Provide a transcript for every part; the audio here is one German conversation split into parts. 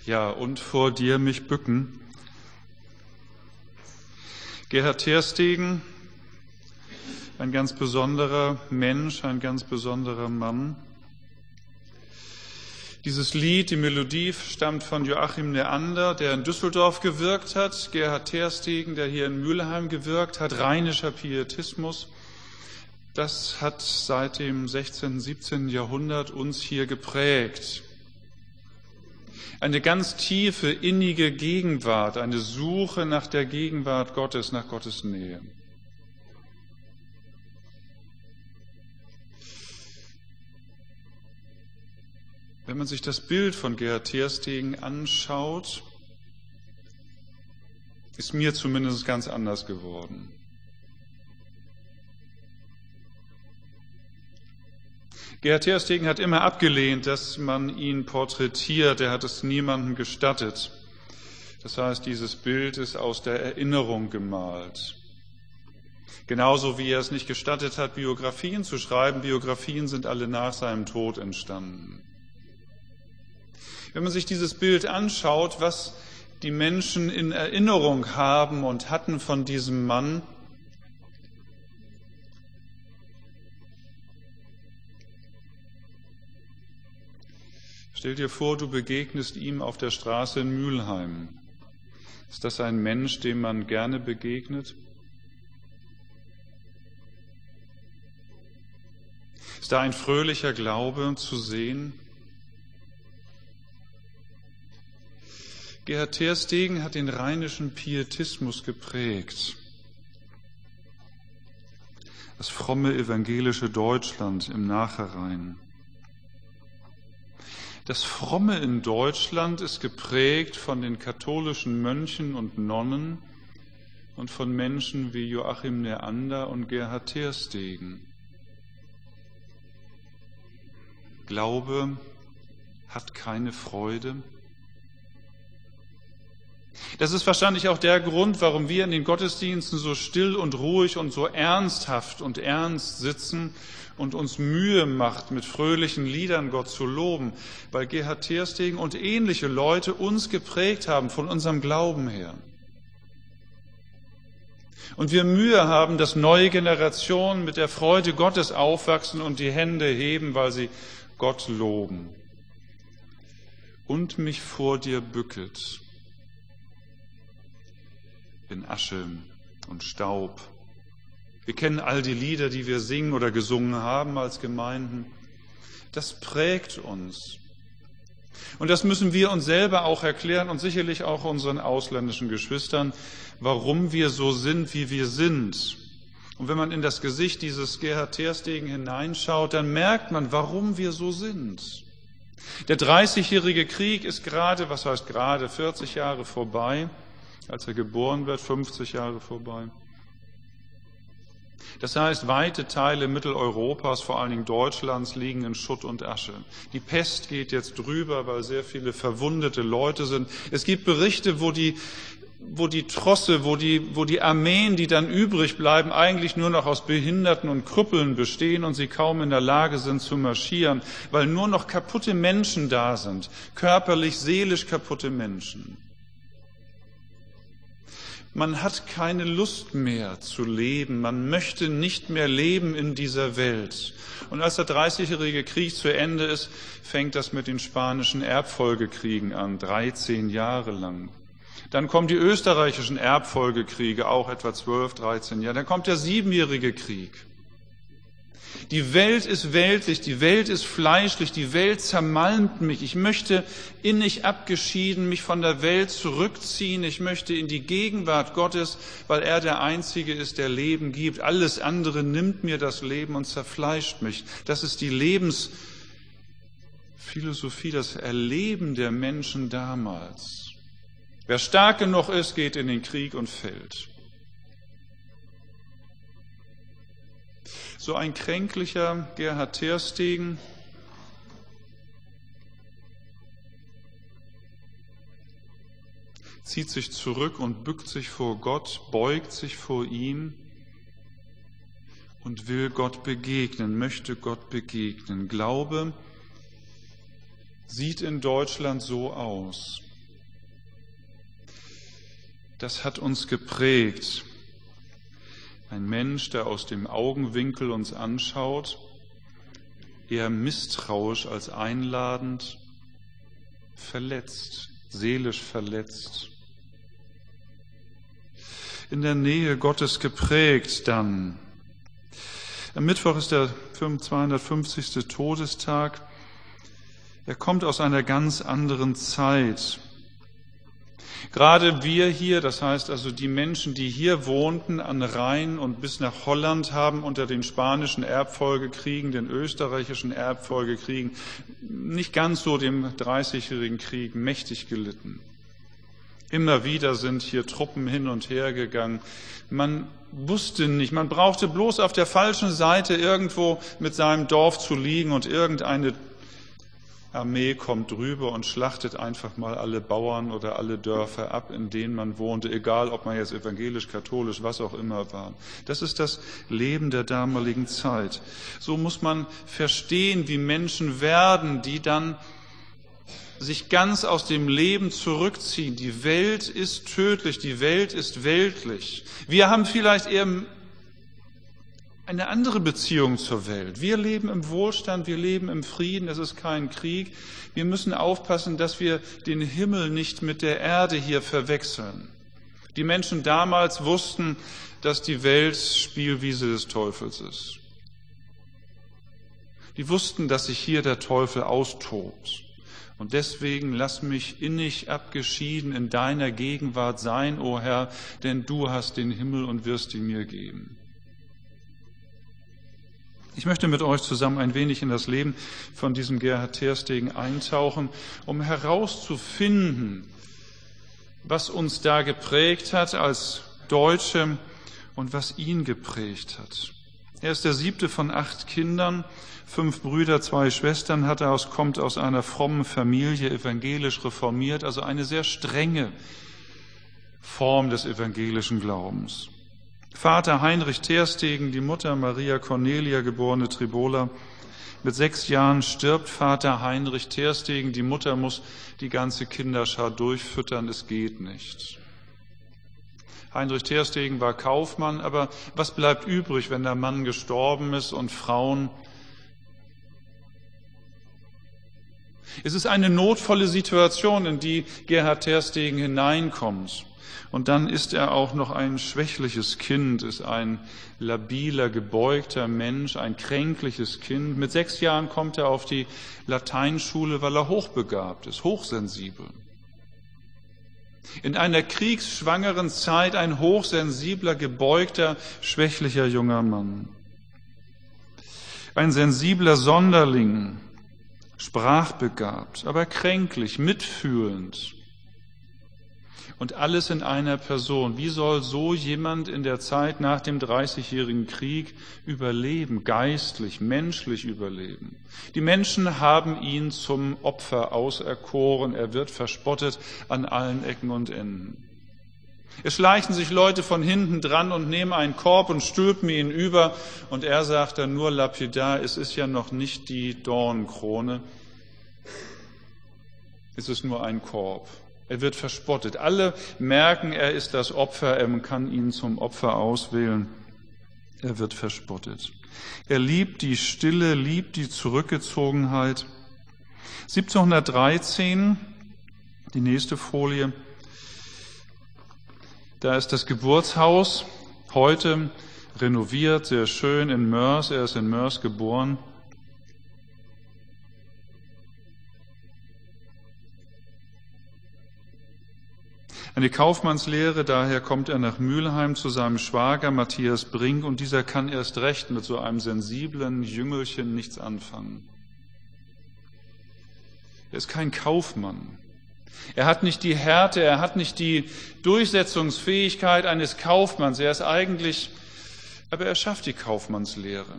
Ja, und vor dir mich bücken. Gerhard Tersteegen, ein ganz besonderer Mensch, ein ganz besonderer Mann. Dieses Lied, die Melodie, stammt von Joachim Neander, der in Düsseldorf gewirkt hat. Gerhard Tersteegen, der hier in Mülheim gewirkt hat. Rheinischer Pietismus. Das hat seit dem 16., 17. Jahrhundert uns hier geprägt. Eine ganz tiefe, innige Gegenwart, eine Suche nach der Gegenwart Gottes, nach Gottes Nähe. Wenn man sich das Bild von Gerhard Tersteegen anschaut, ist mir zumindest ganz anders geworden. Gerhard Tersteegen hat immer abgelehnt, dass man ihn porträtiert. Er hat es niemandem gestattet. Das heißt, dieses Bild ist aus der Erinnerung gemalt. Genauso wie er es nicht gestattet hat, Biografien zu schreiben. Biografien sind alle nach seinem Tod entstanden. Wenn man sich dieses Bild anschaut, was die Menschen in Erinnerung haben und hatten von diesem Mann, stell dir vor, du begegnest ihm auf der Straße in Mülheim. Ist das ein Mensch, dem man gerne begegnet? Ist da ein fröhlicher Glaube zu sehen? Gerhard Tersteegen hat den rheinischen Pietismus geprägt. Das fromme evangelische Deutschland im Nachhinein. Das Fromme in Deutschland ist geprägt von den katholischen Mönchen und Nonnen und von Menschen wie Joachim Neander und Gerhard Tersteegen. Glaube hat keine Freude. Das ist wahrscheinlich auch der Grund, warum wir in den Gottesdiensten so still und ruhig und so ernsthaft und ernst sitzen und uns Mühe macht, mit fröhlichen Liedern Gott zu loben, weil Gerhard Tersteegen und ähnliche Leute uns geprägt haben von unserem Glauben her. Und wir Mühe haben, dass neue Generationen mit der Freude Gottes aufwachsen und die Hände heben, weil sie Gott loben. Und mich vor dir bücket in Asche und Staub. Wir kennen all die Lieder, die wir singen oder gesungen haben als Gemeinden. Das prägt uns. Und das müssen wir uns selber auch erklären und sicherlich auch unseren ausländischen Geschwistern, warum wir so sind, wie wir sind. Und wenn man in das Gesicht dieses Gerhard Tersteegen hineinschaut, dann merkt man, warum wir so sind. Der 30-jährige Krieg ist gerade, 40 Jahre vorbei. Als er geboren wird, 50 Jahre vorbei. Das heißt, weite Teile Mitteleuropas, vor allen Dingen Deutschlands, liegen in Schutt und Asche. Die Pest geht jetzt drüber, weil sehr viele verwundete Leute sind. Es gibt Berichte, wo die Trosse, wo die Armeen, die dann übrig bleiben, eigentlich nur noch aus Behinderten und Krüppeln bestehen und sie kaum in der Lage sind zu marschieren, weil nur noch kaputte Menschen da sind, körperlich, seelisch kaputte Menschen. Man hat keine Lust mehr zu leben, man möchte nicht mehr leben in dieser Welt. Und als der 30-jährige Krieg zu Ende ist, fängt das mit den spanischen Erbfolgekriegen an, 13 Jahre lang. Dann kommen die österreichischen Erbfolgekriege, auch etwa 12, 13 Jahre. Dann kommt der 7-jährige Krieg. Die Welt ist weltlich, die Welt ist fleischlich, die Welt zermalmt mich. Ich möchte innig abgeschieden mich von der Welt zurückziehen. Ich möchte in die Gegenwart Gottes, weil er der Einzige ist, der Leben gibt. Alles andere nimmt mir das Leben und zerfleischt mich. Das ist die Lebensphilosophie, das Erleben der Menschen damals. Wer stark genug ist, geht in den Krieg und fällt. So ein kränklicher Gerhard Tersteegen zieht sich zurück und bückt sich vor Gott, beugt sich vor ihm und will Gott begegnen, möchte Gott begegnen. Glaube sieht in Deutschland so aus. das hat uns geprägt. Ein Mensch, der aus dem Augenwinkel uns anschaut, eher misstrauisch als einladend, verletzt, seelisch verletzt. In der Nähe Gottes geprägt dann. Am Mittwoch ist der 250. Todestag. Er kommt aus einer ganz anderen Zeit. Gerade wir hier, das heißt also die Menschen, die hier wohnten, an Rhein und bis nach Holland, haben unter den spanischen Erbfolgekriegen, den österreichischen Erbfolgekriegen, nicht ganz so dem 30-jährigen Krieg mächtig gelitten. Immer wieder sind hier Truppen hin und her gegangen. Man wusste nicht, man brauchte bloß auf der falschen Seite irgendwo mit seinem Dorf zu liegen und irgendeine Armee kommt drüber und schlachtet einfach mal alle Bauern oder alle Dörfer ab, in denen man wohnte, egal ob man jetzt evangelisch, katholisch, was auch immer war. Das ist das Leben der damaligen Zeit. So muss man verstehen, wie Menschen werden, die dann sich ganz aus dem Leben zurückziehen. Die Welt ist tödlich, die Welt ist weltlich. Wir haben vielleicht eher eine andere Beziehung zur Welt. Wir leben im Wohlstand, wir leben im Frieden, es ist kein Krieg. Wir müssen aufpassen, dass wir den Himmel nicht mit der Erde hier verwechseln. Die Menschen damals wussten, dass die Welt Spielwiese des Teufels ist. Die wussten, dass sich hier der Teufel austobt. Und deswegen lass mich innig abgeschieden in deiner Gegenwart sein, o Herr, denn du hast den Himmel und wirst ihn mir geben. Ich möchte mit euch zusammen ein wenig in das Leben von diesem Gerhard Terstegen eintauchen, um herauszufinden, was uns da geprägt hat als Deutsche und was ihn geprägt hat. Er ist der 7. von 8 Kindern, 5 Brüder, 2 Schwestern hat er, kommt aus einer frommen Familie, evangelisch reformiert, also eine sehr strenge Form des evangelischen Glaubens. Vater Heinrich Terstegen, die Mutter Maria Cornelia, geborene Tribola. Mit 6 Jahren stirbt Vater Heinrich Terstegen. Die Mutter muss die ganze Kinderschar durchfüttern, es geht nicht. Heinrich Terstegen war Kaufmann, aber was bleibt übrig, wenn der Mann gestorben ist und Frauen? Es ist eine notvolle Situation, in die Gerhard Terstegen hineinkommt. Und dann ist er auch noch ein schwächliches Kind, ist ein labiler, gebeugter Mensch, ein kränkliches Kind. Mit 6 Jahren kommt er auf die Lateinschule, weil er hochbegabt ist, hochsensibel. In einer kriegsschwangeren Zeit ein hochsensibler, gebeugter, schwächlicher junger Mann. Ein sensibler Sonderling, sprachbegabt, aber kränklich, mitfühlend. Und alles in einer Person. Wie soll so jemand in der Zeit nach dem 30-jährigen Krieg überleben, geistlich, menschlich überleben? Die Menschen haben ihn zum Opfer auserkoren. Er wird verspottet an allen Ecken und Enden. Es schleichen sich Leute von hinten dran und nehmen einen Korb und stülpen ihn über. Und er sagt dann nur lapidar, es ist ja noch nicht die Dornenkrone. Es ist nur ein Korb. Er wird verspottet. Alle merken, er ist das Opfer, er kann ihn zum Opfer auswählen. Er wird verspottet. Er liebt die Stille, liebt die Zurückgezogenheit. 1713, die nächste Folie, da ist das Geburtshaus, heute renoviert, sehr schön in Moers. Er ist in Moers geboren. Eine Kaufmannslehre, daher kommt er nach Mülheim zu seinem Schwager Matthias Brink und dieser kann erst recht mit so einem sensiblen Jüngelchen nichts anfangen. Er ist kein Kaufmann. Er hat nicht die Härte, er hat nicht die Durchsetzungsfähigkeit eines Kaufmanns. Er ist eigentlich, aber er schafft die Kaufmannslehre.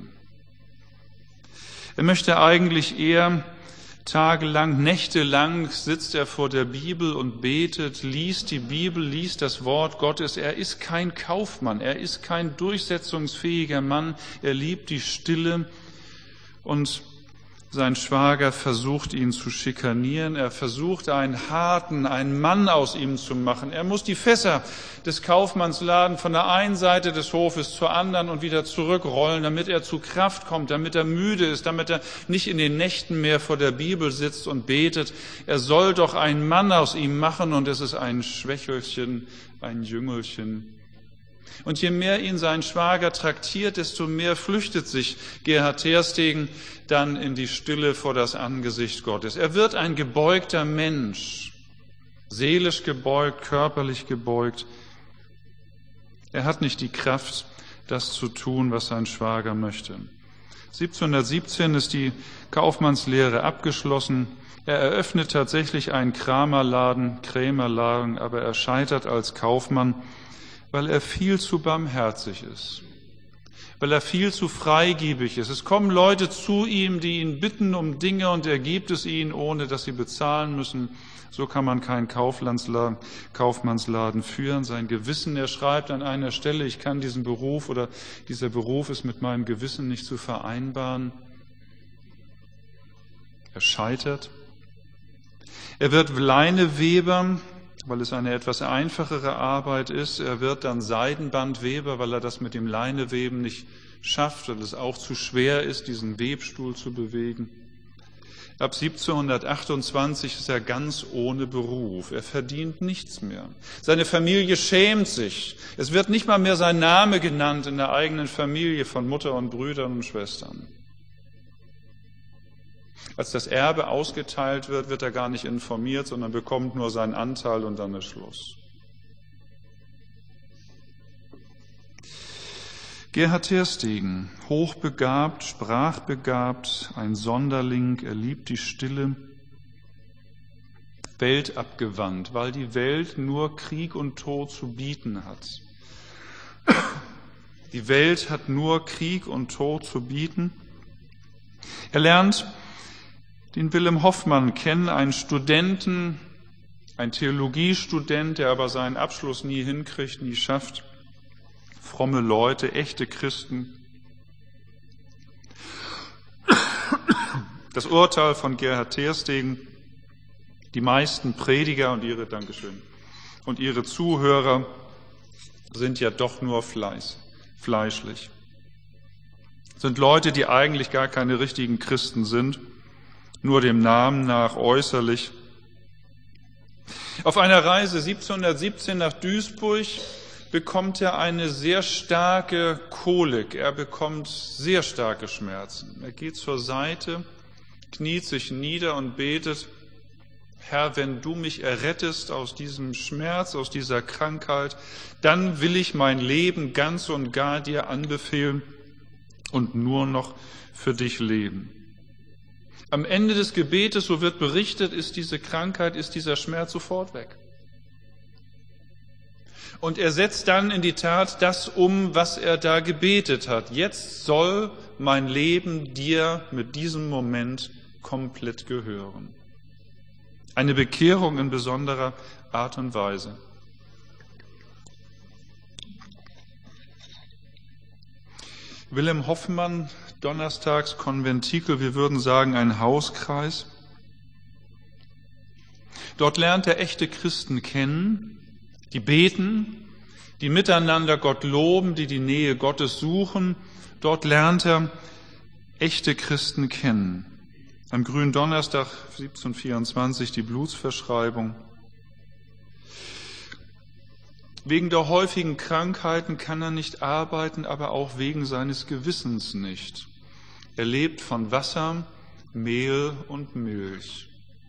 Er möchte eigentlich eher tagelang, nächtelang sitzt er vor der Bibel und betet, liest die Bibel, liest das Wort Gottes. Er ist kein Kaufmann, er ist kein durchsetzungsfähiger Mann. Er liebt die Stille und Sein Schwager versucht, ihn zu schikanieren. Er versucht, einen Mann aus ihm zu machen. Er muss die Fässer des Kaufmannsladen von der einen Seite des Hofes zur anderen und wieder zurückrollen, damit er zu Kraft kommt, damit er müde ist, damit er nicht in den Nächten mehr vor der Bibel sitzt und betet. Er soll doch einen Mann aus ihm machen, und es ist ein Schwächelchen, ein Jüngelchen. Und je mehr ihn sein Schwager traktiert, desto mehr flüchtet sich Gerhard Terstegen dann in die Stille vor das Angesicht Gottes. Er wird ein gebeugter Mensch, seelisch gebeugt, körperlich gebeugt. Er hat nicht die Kraft, das zu tun, was sein Schwager möchte. 1717 ist die Kaufmannslehre abgeschlossen. Er eröffnet tatsächlich einen Krämerladen, aber er scheitert als Kaufmann, weil er viel zu barmherzig ist, weil er viel zu freigebig ist. Es kommen Leute zu ihm, die ihn bitten um Dinge, und er gibt es ihnen, ohne dass sie bezahlen müssen. So kann man keinen Kaufmannsladen führen. Sein Gewissen, er schreibt an einer Stelle, ich kann diesen Beruf oder dieser Beruf ist mit meinem Gewissen nicht zu vereinbaren. Er scheitert. Er wird Leineweber, weil es eine etwas einfachere Arbeit ist. Er wird dann Seidenbandweber, weil er das mit dem Leineweben nicht schafft, weil es auch zu schwer ist, diesen Webstuhl zu bewegen. Ab 1728 ist er ganz ohne Beruf. Er verdient nichts mehr. Seine Familie schämt sich. Es wird nicht mal mehr sein Name genannt in der eigenen Familie von Mutter und Brüdern und Schwestern. Als das Erbe ausgeteilt wird, wird er gar nicht informiert, sondern bekommt nur seinen Anteil und dann ist Schluss. Gerhard Terstegen, hochbegabt, sprachbegabt, ein Sonderling, er liebt die Stille, weltabgewandt, weil die Welt nur Krieg und Tod zu bieten hat. Die Welt hat nur Krieg und Tod zu bieten. Er lernt den Wilhelm Hoffmann kennen, einen Studenten, ein Theologiestudent, der aber seinen Abschluss nie hinkriegt, nie schafft. Fromme Leute, echte Christen. Das Urteil von Gerhard Terstegen: Die meisten Prediger und ihre Zuhörer sind ja doch nur fleischlich. Sind Leute, die eigentlich gar keine richtigen Christen sind, nur dem Namen nach äußerlich. Auf einer Reise 1717 nach Duisburg bekommt er eine sehr starke Kolik. Er bekommt sehr starke Schmerzen. Er geht zur Seite, kniet sich nieder und betet: Herr, wenn du mich errettest aus diesem Schmerz, aus dieser Krankheit, dann will ich mein Leben ganz und gar dir anbefehlen und nur noch für dich leben. Am Ende des Gebetes, so wird berichtet, ist diese Krankheit, ist dieser Schmerz sofort weg. Und er setzt dann in die Tat das um, was er da gebetet hat. Jetzt soll mein Leben dir mit diesem Moment komplett gehören. Eine Bekehrung in besonderer Art und Weise. Wilhelm Hoffmann, donnerstags Konventikel, wir würden sagen ein Hauskreis. Dort lernt er echte Christen kennen, die beten, die miteinander Gott loben, die die Nähe Gottes suchen. Dort lernt er echte Christen kennen. Am Gründonnerstag 1724 die Blutsverschreibung. Wegen der häufigen Krankheiten kann er nicht arbeiten, aber auch wegen seines Gewissens nicht. Er lebt von Wasser, Mehl und Milch.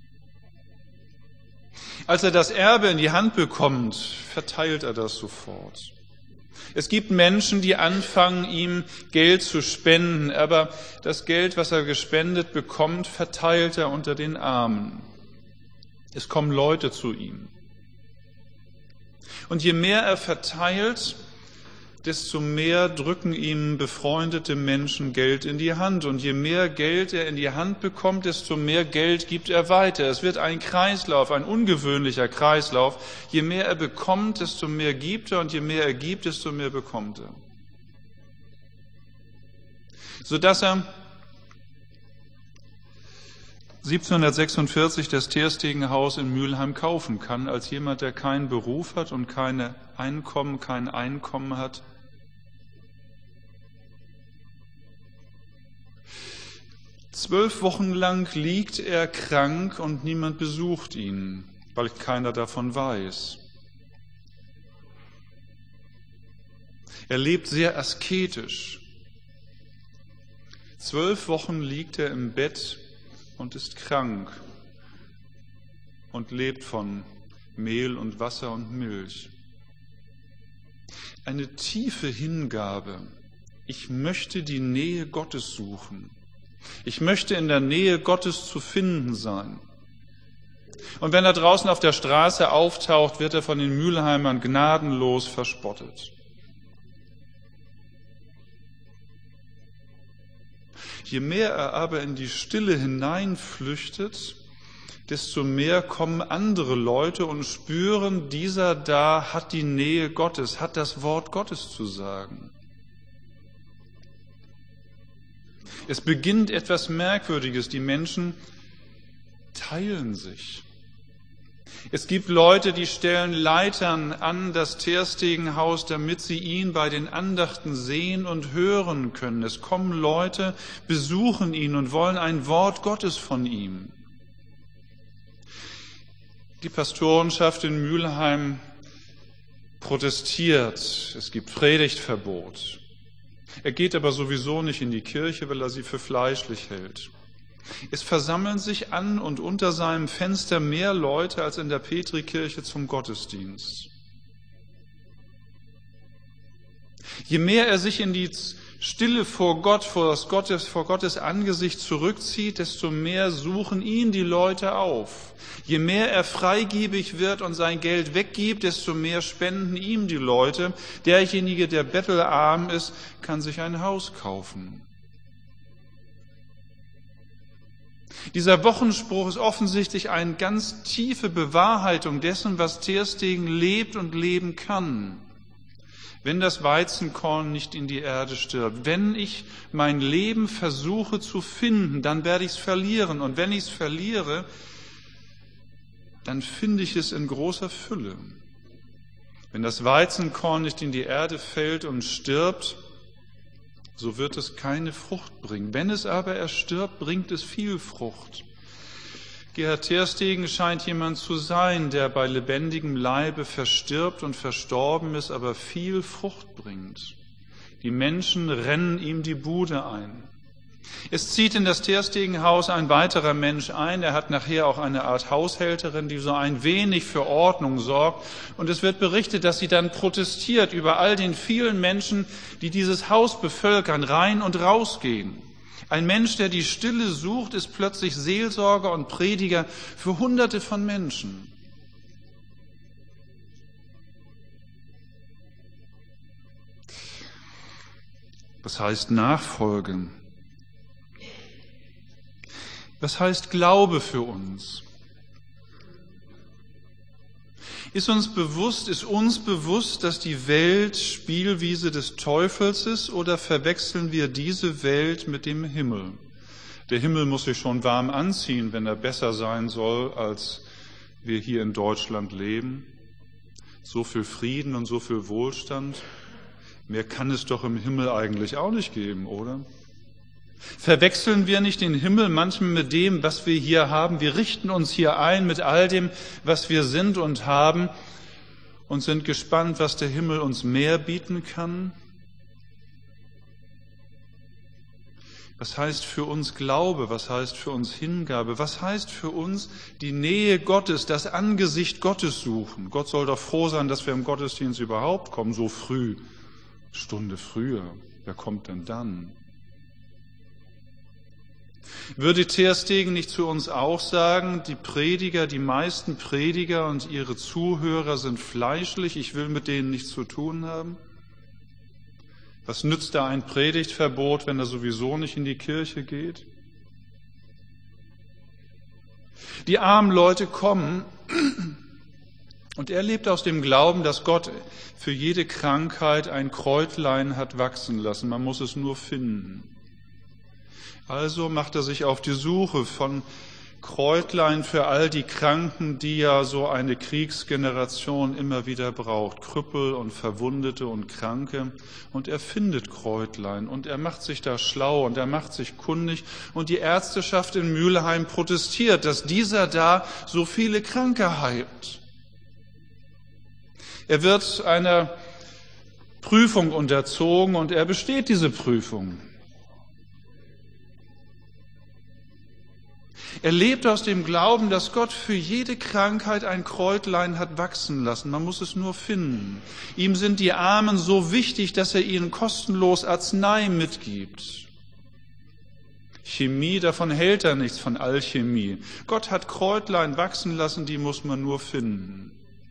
Als er das Erbe in die Hand bekommt, verteilt er das sofort. Es gibt Menschen, die anfangen, ihm Geld zu spenden, aber das Geld, was er gespendet bekommt, verteilt er unter den Armen. Es kommen Leute zu ihm. Und je mehr er verteilt, desto mehr drücken ihm befreundete Menschen Geld in die Hand. Und je mehr Geld er in die Hand bekommt, desto mehr Geld gibt er weiter. Es wird ein Kreislauf, ein ungewöhnlicher Kreislauf. Je mehr er bekommt, desto mehr gibt er. Und je mehr er gibt, desto mehr bekommt er. Sodass er 1746 das Terstegenhaus in Mülheim kaufen kann, als jemand, der keinen Beruf hat und kein Einkommen hat. Zwölf Wochen lang liegt er krank und niemand besucht ihn, weil keiner davon weiß. Er lebt sehr asketisch. 12 Wochen liegt er im Bett und ist krank und lebt von Mehl und Wasser und Milch. Eine tiefe Hingabe. Ich möchte die Nähe Gottes suchen. Ich möchte in der Nähe Gottes zu finden sein. Und wenn er draußen auf der Straße auftaucht, wird er von den Mülheimern gnadenlos verspottet. Je mehr er aber in die Stille hineinflüchtet, desto mehr kommen andere Leute und spüren, dieser da hat die Nähe Gottes, hat das Wort Gottes zu sagen. Es beginnt etwas Merkwürdiges. Die Menschen teilen sich. Es gibt Leute, die stellen Leitern an das Terstegenhaus, damit sie ihn bei den Andachten sehen und hören können. Es kommen Leute, besuchen ihn und wollen ein Wort Gottes von ihm. Die Pastorenschaft in Mülheim protestiert. Es gibt Predigtverbot. Er geht aber sowieso nicht in die Kirche, weil er sie für fleischlich hält. Es versammeln sich an und unter seinem Fenster mehr Leute als in der Petrikirche zum Gottesdienst. Je mehr er sich in die Stille vor Gott, vor Gottes Angesicht zurückzieht, desto mehr suchen ihn die Leute auf. Je mehr er freigebig wird und sein Geld weggibt, desto mehr spenden ihm die Leute. Derjenige, der bettelarm ist, kann sich ein Haus kaufen. Dieser Wochenspruch ist offensichtlich eine ganz tiefe Bewahrheitung dessen, was Terstegen lebt und leben kann. Wenn das Weizenkorn nicht in die Erde stirbt, wenn ich mein Leben versuche zu finden, dann werde ich es verlieren. Und wenn ich es verliere, dann finde ich es in großer Fülle. Wenn das Weizenkorn nicht in die Erde fällt und stirbt, so wird es keine Frucht bringen. Wenn es aber erstirbt, bringt es viel Frucht. Gerhard Terstegen scheint jemand zu sein, der bei lebendigem Leibe verstirbt und verstorben ist, aber viel Frucht bringt. Die Menschen rennen ihm die Bude ein. Es zieht in das Terstegenhaus ein weiterer Mensch ein. Er hat nachher auch eine Art Haushälterin, die so ein wenig für Ordnung sorgt. Und es wird berichtet, dass sie dann protestiert über all den vielen Menschen, die dieses Haus bevölkern, rein und rausgehen. Ein Mensch, der die Stille sucht, ist plötzlich Seelsorger und Prediger für Hunderte von Menschen. Was heißt Nachfolgen? Was heißt Glaube für uns? Ist uns bewusst, dass die Welt Spielwiese des Teufels ist, oder verwechseln wir diese Welt mit dem Himmel? Der Himmel muss sich schon warm anziehen, wenn er besser sein soll, als wir hier in Deutschland leben. So viel Frieden und so viel Wohlstand. Mehr kann es doch im Himmel eigentlich auch nicht geben, oder? Verwechseln wir nicht den Himmel manchmal mit dem, was wir hier haben? Wir richten uns hier ein mit all dem, was wir sind und haben, und sind gespannt, was der Himmel uns mehr bieten kann. Was heißt für uns Glaube? Was heißt für uns Hingabe? Was heißt für uns die Nähe Gottes, das Angesicht Gottes suchen? Gott soll doch froh sein, dass wir im Gottesdienst überhaupt kommen, so früh, Stunde früher. Wer kommt denn dann? Würde Terstegen nicht zu uns auch sagen, die meisten Prediger und ihre Zuhörer sind fleischlich, ich will mit denen nichts zu tun haben? Was nützt da ein Predigtverbot, wenn er sowieso nicht in die Kirche geht? Die armen Leute kommen, und er lebt aus dem Glauben, dass Gott für jede Krankheit ein Kräutlein hat wachsen lassen. Man muss es nur finden. Also macht er sich auf die Suche von Kräutlein für all die Kranken, die ja so eine Kriegsgeneration immer wieder braucht. Krüppel und Verwundete und Kranke. Und er findet Kräutlein und er macht sich da schlau und er macht sich kundig. Und die Ärzteschaft in Mülheim protestiert, dass dieser da so viele Kranke heilt. Er wird einer Prüfung unterzogen und er besteht diese Prüfung. Er lebt aus dem Glauben, dass Gott für jede Krankheit ein Kräutlein hat wachsen lassen. Man muss es nur finden. Ihm sind die Armen so wichtig, dass er ihnen kostenlos Arznei mitgibt. Chemie, davon hält er nichts, von Alchemie. Gott hat Kräutlein wachsen lassen, die muss man nur finden.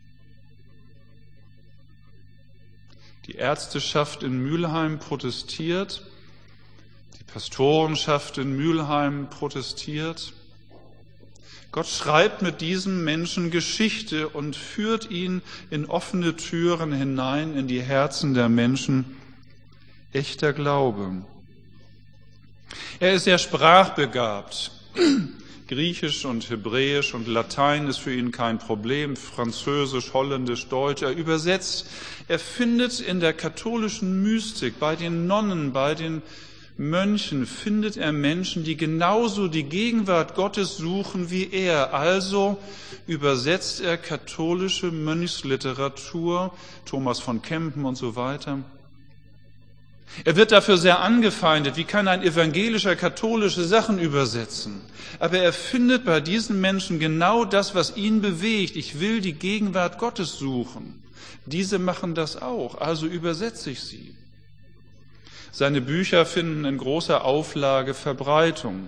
Die Ärzteschaft in Mülheim protestiert, die Pastorenschaft in Mülheim protestiert. Gott schreibt mit diesem Menschen Geschichte und führt ihn in offene Türen hinein in die Herzen der Menschen. Echter Glaube. Er ist sehr sprachbegabt. Griechisch und Hebräisch und Latein ist für ihn kein Problem. Französisch, Holländisch, Deutsch. Er übersetzt. Er findet in der katholischen Mystik, bei den Nonnen, bei den Mönchen findet er Menschen, die genauso die Gegenwart Gottes suchen wie er. Also übersetzt er katholische Mönchsliteratur, Thomas von Kempen und so weiter. Er wird dafür sehr angefeindet. Wie kann ein evangelischer katholische Sachen übersetzen? Aber er findet bei diesen Menschen genau das, was ihn bewegt. Ich will die Gegenwart Gottes suchen. Diese machen das auch, also übersetze ich sie. Seine Bücher finden in großer Auflage Verbreitung.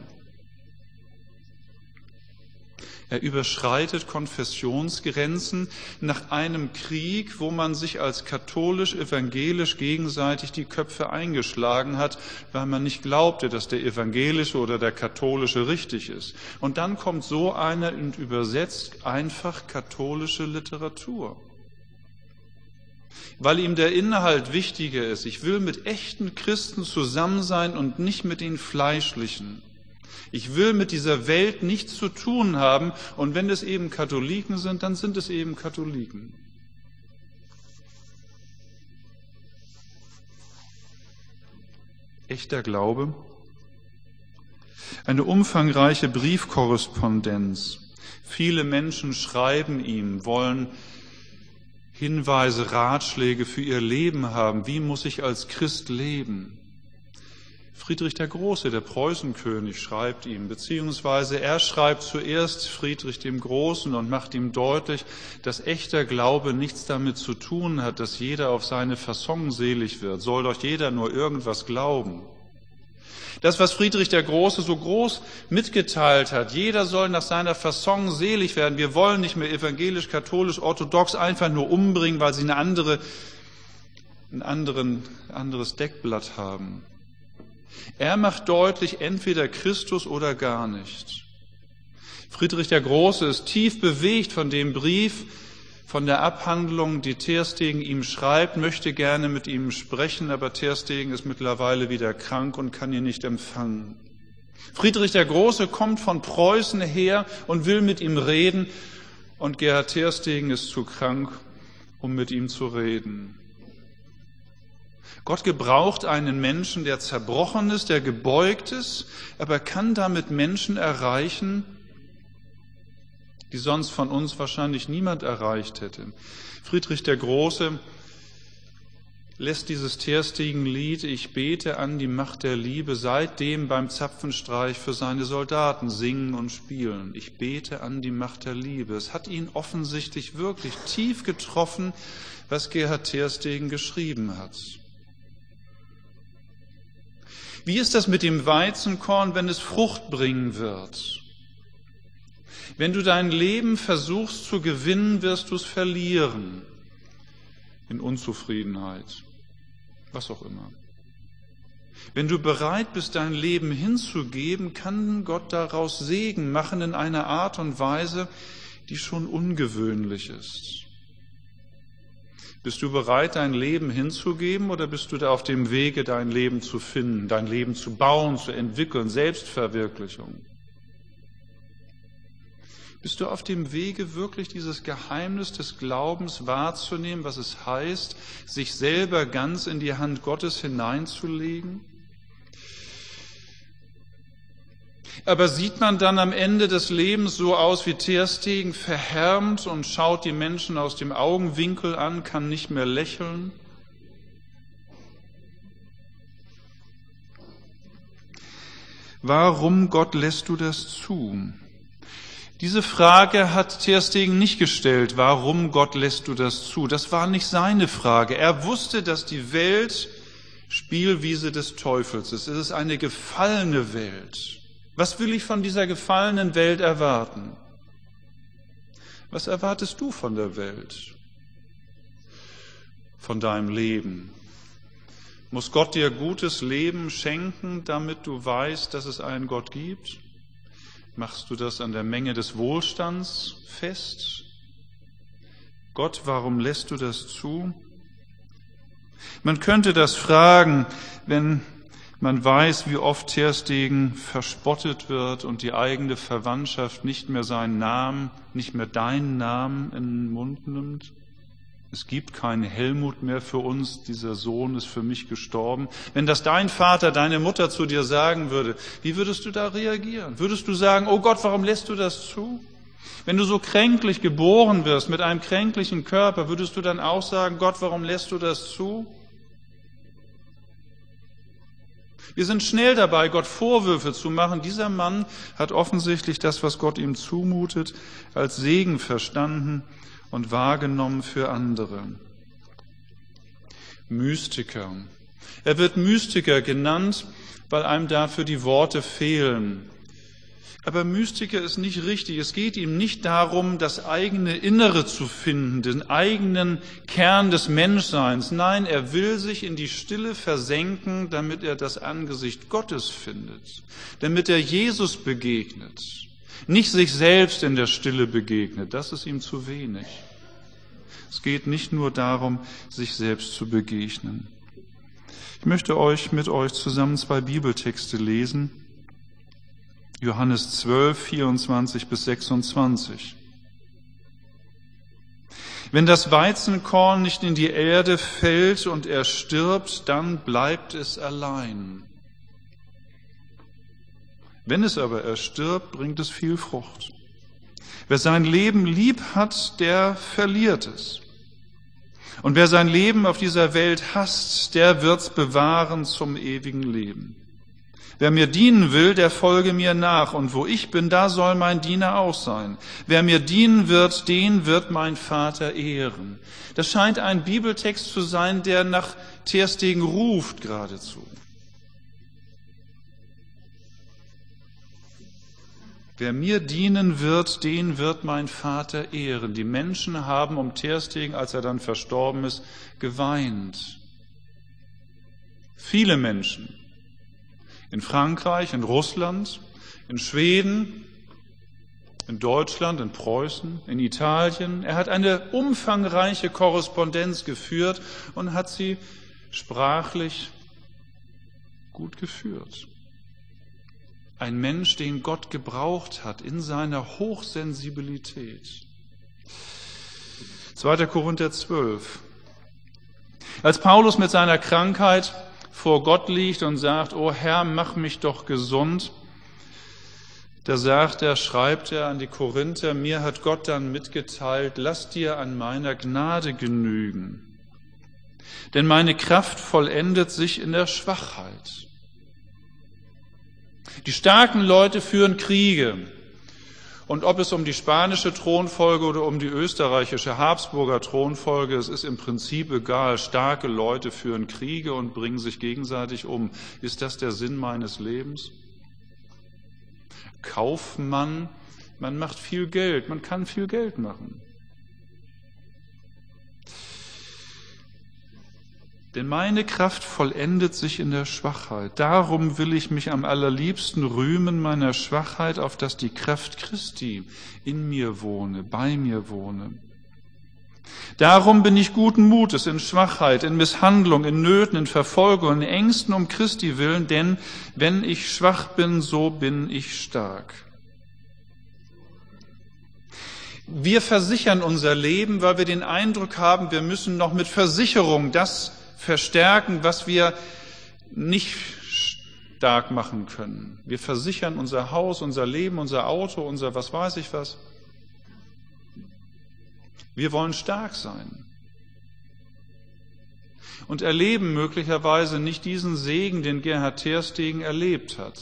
Er überschreitet Konfessionsgrenzen nach einem Krieg, wo man sich als katholisch-evangelisch gegenseitig die Köpfe eingeschlagen hat, weil man nicht glaubte, dass der evangelische oder der katholische richtig ist. Und dann kommt so einer und übersetzt einfach katholische Literatur. Weil ihm der Inhalt wichtiger ist. Ich will mit echten Christen zusammen sein und nicht mit den Fleischlichen. Ich will mit dieser Welt nichts zu tun haben und wenn es eben Katholiken sind, dann sind es eben Katholiken. Echter Glaube. Eine umfangreiche Briefkorrespondenz. Viele Menschen schreiben ihm, wollen Hinweise, Ratschläge für ihr Leben haben. Wie muss ich als Christ leben? Friedrich der Große, der Preußenkönig, schreibt ihm, beziehungsweise er schreibt zuerst Friedrich dem Großen und macht ihm deutlich, dass echter Glaube nichts damit zu tun hat, dass jeder auf seine Fasson selig wird. Soll doch jeder nur irgendwas glauben. Das, was Friedrich der Große so groß mitgeteilt hat, jeder soll nach seiner Fasson selig werden. Wir wollen nicht mehr evangelisch, katholisch, orthodox einfach nur umbringen, weil sie ein anderes Deckblatt haben. Er macht deutlich, entweder Christus oder gar nicht. Friedrich der Große ist tief bewegt von dem Brief, von der Abhandlung, die Terstegen ihm schreibt, möchte gerne mit ihm sprechen, aber Terstegen ist mittlerweile wieder krank und kann ihn nicht empfangen. Friedrich der Große kommt von Preußen her und will mit ihm reden und Gerhard Terstegen ist zu krank, um mit ihm zu reden. Gott gebraucht einen Menschen, der zerbrochen ist, der gebeugt ist, aber kann damit Menschen erreichen, die sonst von uns wahrscheinlich niemand erreicht hätte. Friedrich der Große lässt dieses Terstegen-Lied, ich bete an die Macht der Liebe, seitdem beim Zapfenstreich für seine Soldaten singen und spielen. Ich bete an die Macht der Liebe. Es hat ihn offensichtlich wirklich tief getroffen, was Gerhard Terstegen geschrieben hat. Wie ist das mit dem Weizenkorn, wenn es Frucht bringen wird? Wenn du dein Leben versuchst zu gewinnen, wirst du es verlieren. In Unzufriedenheit, was auch immer. Wenn du bereit bist, dein Leben hinzugeben, kann Gott daraus Segen machen in einer Art und Weise, die schon ungewöhnlich ist. Bist du bereit, dein Leben hinzugeben oder bist du da auf dem Wege, dein Leben zu finden, dein Leben zu bauen, zu entwickeln, Selbstverwirklichung? Bist du auf dem Wege, wirklich dieses Geheimnis des Glaubens wahrzunehmen, was es heißt, sich selber ganz in die Hand Gottes hineinzulegen? Aber sieht man dann am Ende des Lebens so aus wie Ter Stegen, verhärmt und schaut die Menschen aus dem Augenwinkel an, kann nicht mehr lächeln? Warum, Gott, lässt du das zu? Diese Frage hat Ter Stegen nicht gestellt. Warum, Gott, lässt du das zu? Das war nicht seine Frage. Er wusste, dass die Welt Spielwiese des Teufels ist. Es ist eine gefallene Welt. Was will ich von dieser gefallenen Welt erwarten? Was erwartest du von der Welt? Von deinem Leben? Muss Gott dir gutes Leben schenken, damit du weißt, dass es einen Gott gibt? Machst du das an der Menge des Wohlstands fest? Gott, warum lässt du das zu? Man könnte das fragen, wenn man weiß, wie oft Ter Stegen verspottet wird und die eigene Verwandtschaft nicht mehr seinen Namen, nicht mehr deinen Namen in den Mund nimmt. Es gibt keinen Helmut mehr für uns, dieser Sohn ist für mich gestorben. Wenn das dein Vater, deine Mutter zu dir sagen würde, wie würdest du da reagieren? Würdest du sagen, oh Gott, warum lässt du das zu? Wenn du so kränklich geboren wirst, mit einem kränklichen Körper, würdest du dann auch sagen, Gott, warum lässt du das zu? Wir sind schnell dabei, Gott Vorwürfe zu machen. Dieser Mann hat offensichtlich das, was Gott ihm zumutet, als Segen verstanden und wahrgenommen für andere. Mystiker. Er wird Mystiker genannt, weil einem dafür die Worte fehlen. Aber Mystiker ist nicht richtig. Es geht ihm nicht darum, das eigene Innere zu finden, den eigenen Kern des Menschseins. Nein, er will sich in die Stille versenken, damit er das Angesicht Gottes findet, damit er Jesus begegnet, nicht sich selbst in der Stille begegnet. Das ist ihm zu wenig. Es geht nicht nur darum, sich selbst zu begegnen. Ich möchte mit euch zusammen 2 Bibeltexte lesen. Johannes 12, 24 bis 26. Wenn das Weizenkorn nicht in die Erde fällt und er stirbt, dann bleibt es allein. Wenn es aber erstirbt, bringt es viel Frucht. Wer sein Leben lieb hat, der verliert es. Und wer sein Leben auf dieser Welt hasst, der wird's bewahren zum ewigen Leben. Wer mir dienen will, der folge mir nach, und wo ich bin, da soll mein Diener auch sein. Wer mir dienen wird, den wird mein Vater ehren. Das scheint ein Bibeltext zu sein, der nach Ter Stegen ruft geradezu. Wer mir dienen wird, den wird mein Vater ehren. Die Menschen haben um Ter Stegen, als er dann verstorben ist, geweint. Viele Menschen. In Frankreich, in Russland, in Schweden, in Deutschland, in Preußen, in Italien. Er hat eine umfangreiche Korrespondenz geführt und hat sie sprachlich gut geführt. Ein Mensch, den Gott gebraucht hat in seiner Hochsensibilität. 2. Korinther 12. Als Paulus mit seiner Krankheit vor Gott liegt und sagt, O Herr, mach mich doch gesund, da schreibt er an die Korinther, mir hat Gott dann mitgeteilt, lass dir an meiner Gnade genügen, denn meine Kraft vollendet sich in der Schwachheit. Die starken Leute führen Kriege. Und ob es um die spanische Thronfolge oder um die österreichische Habsburger Thronfolge, es ist im Prinzip egal. Starke Leute führen Kriege und bringen sich gegenseitig um. Ist das der Sinn meines Lebens? Kaufmann, man macht viel Geld, man kann viel Geld machen. Denn meine Kraft vollendet sich in der Schwachheit. Darum will ich mich am allerliebsten rühmen meiner Schwachheit, auf dass die Kraft Christi in mir wohne, bei mir wohne. Darum bin ich guten Mutes in Schwachheit, in Misshandlung, in Nöten, in Verfolgung, in Ängsten um Christi willen, denn wenn ich schwach bin, so bin ich stark. Wir versichern unser Leben, weil wir den Eindruck haben, wir müssen noch mit Versicherung das verstärken, was wir nicht stark machen können. Wir versichern unser Haus, unser Leben, unser Auto, unser was weiß ich was. Wir wollen stark sein und erleben möglicherweise nicht diesen Segen, den Gerhard Terstegen erlebt hat.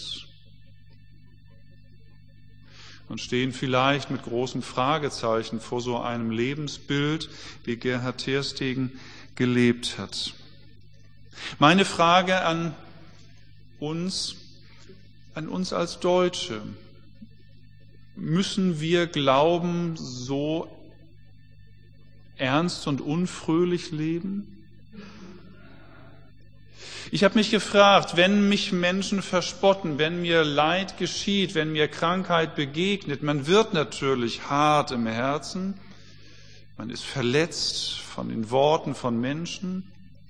Und stehen vielleicht mit großen Fragezeichen vor so einem Lebensbild, wie Gerhard Terstegen gelebt hat. Meine Frage an uns als Deutsche: Müssen wir Glauben so ernst und unfröhlich leben? Ich habe mich gefragt, wenn mich Menschen verspotten, wenn mir Leid geschieht, wenn mir Krankheit begegnet, man wird natürlich hart im Herzen, man ist verletzt von den Worten von Menschen.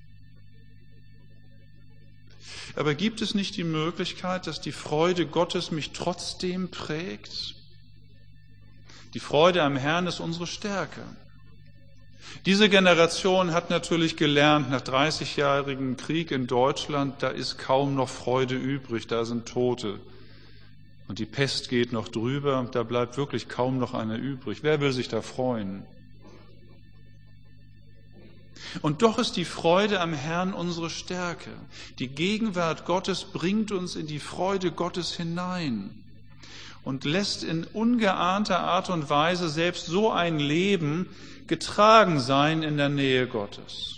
Aber gibt es nicht die Möglichkeit, dass die Freude Gottes mich trotzdem prägt? Die Freude am Herrn ist unsere Stärke. Diese Generation hat natürlich gelernt, nach 30-jährigem Krieg in Deutschland, da ist kaum noch Freude übrig, da sind Tote. Und die Pest geht noch drüber, da bleibt wirklich kaum noch einer übrig. Wer will sich da freuen? Und doch ist die Freude am Herrn unsere Stärke. Die Gegenwart Gottes bringt uns in die Freude Gottes hinein und lässt in ungeahnter Art und Weise selbst so ein Leben getragen sein in der Nähe Gottes.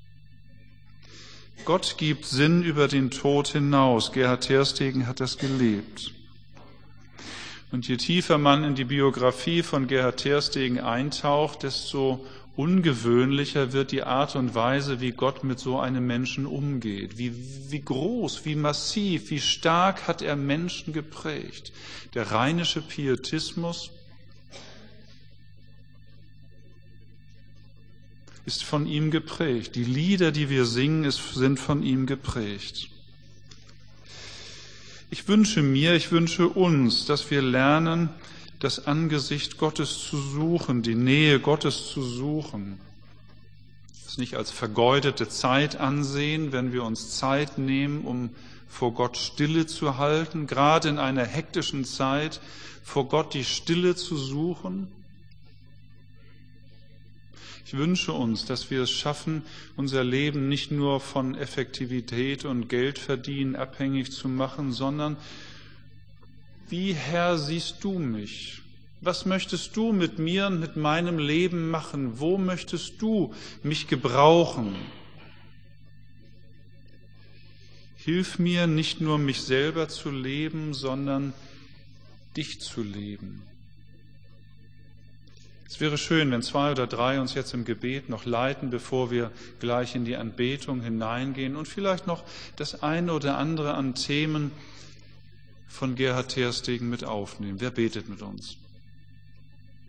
Gott gibt Sinn über den Tod hinaus. Gerhard Terstegen hat das gelebt. Und je tiefer man in die Biografie von Gerhard Terstegen eintaucht, desto ungewöhnlicher wird die Art und Weise, wie Gott mit so einem Menschen umgeht. Wie groß, wie massiv, wie stark hat er Menschen geprägt. Der rheinische Pietismus ist von ihm geprägt. Die Lieder, die wir singen, sind von ihm geprägt. Ich wünsche uns, dass wir lernen, das Angesicht Gottes zu suchen, die Nähe Gottes zu suchen. Es nicht als vergeudete Zeit ansehen, wenn wir uns Zeit nehmen, um vor Gott Stille zu halten, gerade in einer hektischen Zeit, vor Gott die Stille zu suchen. Ich wünsche uns, dass wir es schaffen, unser Leben nicht nur von Effektivität und Geldverdienen abhängig zu machen, sondern wie, Herr, siehst du mich? Was möchtest du mit mir und mit meinem Leben machen? Wo möchtest du mich gebrauchen? Hilf mir, nicht nur mich selber zu leben, sondern dich zu leben. Es wäre schön, wenn 2 oder 3 uns jetzt im Gebet noch leiten, bevor wir gleich in die Anbetung hineingehen und vielleicht noch das eine oder andere an Themen von Gerhard Terstegen mit aufnehmen. Wer betet mit uns?